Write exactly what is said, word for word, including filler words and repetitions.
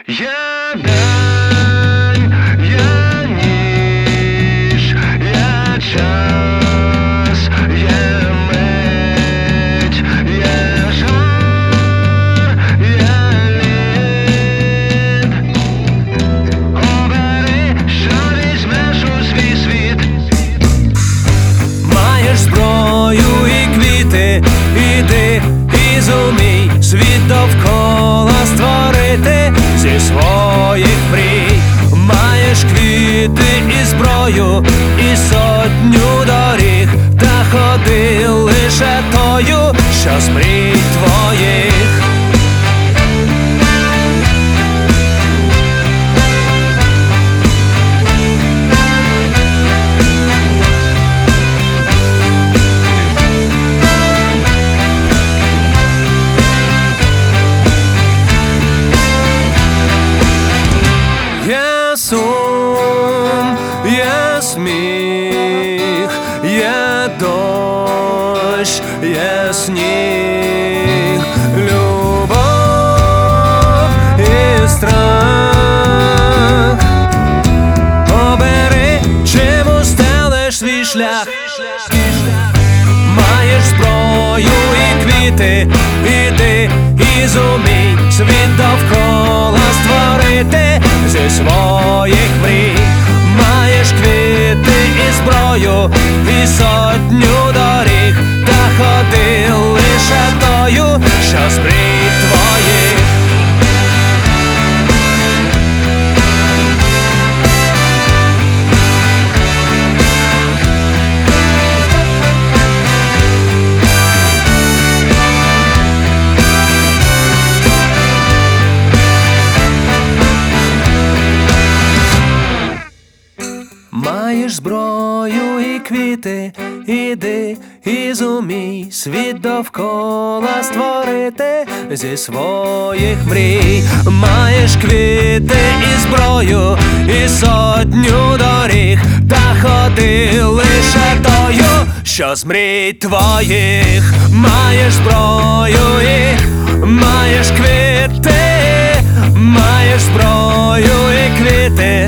Є день, є ніч, є час, є мить, є жар, є лід. Обери, що візьмеш у свій світ. Маєш зброю і квіти, іди і зумій світ довкола створити зі своїх мрій. Маєш квіти і зброю, і сотню доріг, та ходи лише тою, що з мрій твоїх. Є сум, є сміх, є дощ, є сніг, любов і страх. Обери, чим устелиш свій шлях. Маєш зброю і квіти, іди і зумій світ довкола створити зі своїх мрій. Маєш квіти і зброю, і сотню доріг, та ходи лише тою, що з мрій твоїх. Маєш зброю і квіти, іди і зумій світ довкола створити зі своїх мрій. Маєш квіти і зброю, і сотню доріг, та ходи лише тою, що з мрій твоїх. Маєш зброю і маєш квіти, маєш зброю і квіти,